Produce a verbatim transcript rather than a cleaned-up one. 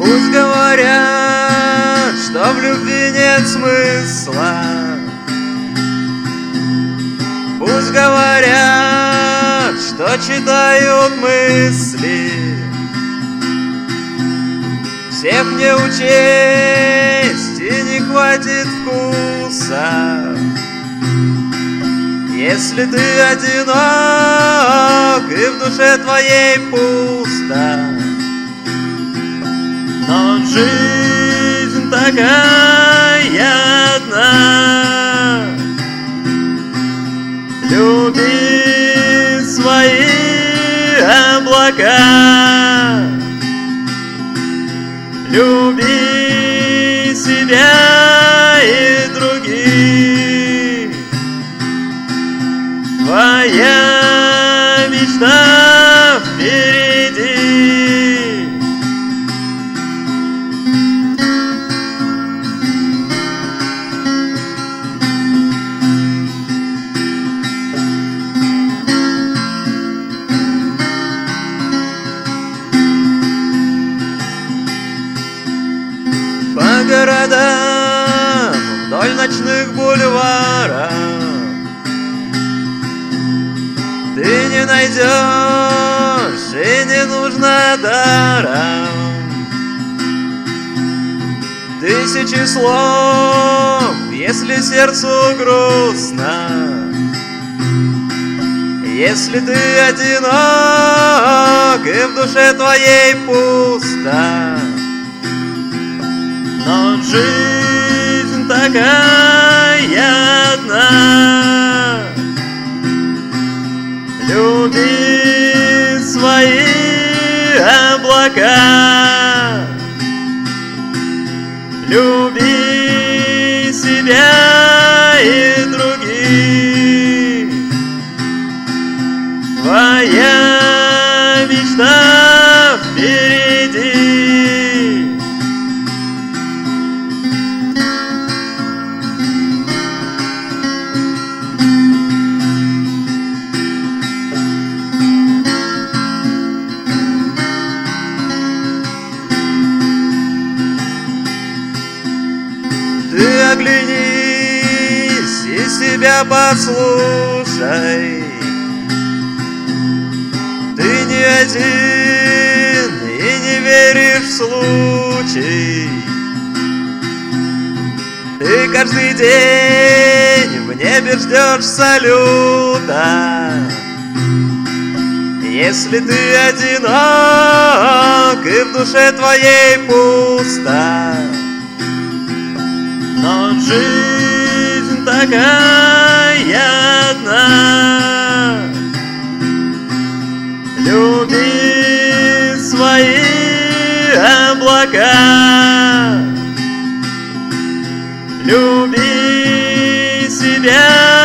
Пусть говорят, что в любви нет смысла. Пусть говорят, что читают мысли. Всех не учесть и не хватит вкуса. Если ты одинок и в душе твоей пусто, но жизнь такая одна. Люби свои облака, люби себя и других. Твоя мечта впереди. По городам вдоль ночных бульваров ты не найдешь и не нужно даром тысячи слов, если сердцу грустно. Если ты одинок и в душе твоей пусто, но жизнь такая одна. Люби свои облака, люби себя и других. Твоя мечта впереди. Ты оглянись и себя послушай. Ты не один и не веришь в случай. Ты каждый день в небе ждешь салюта. Если ты одинок и в душе твоей пусто, но жизнь такая одна. Люби свои облака, люби себя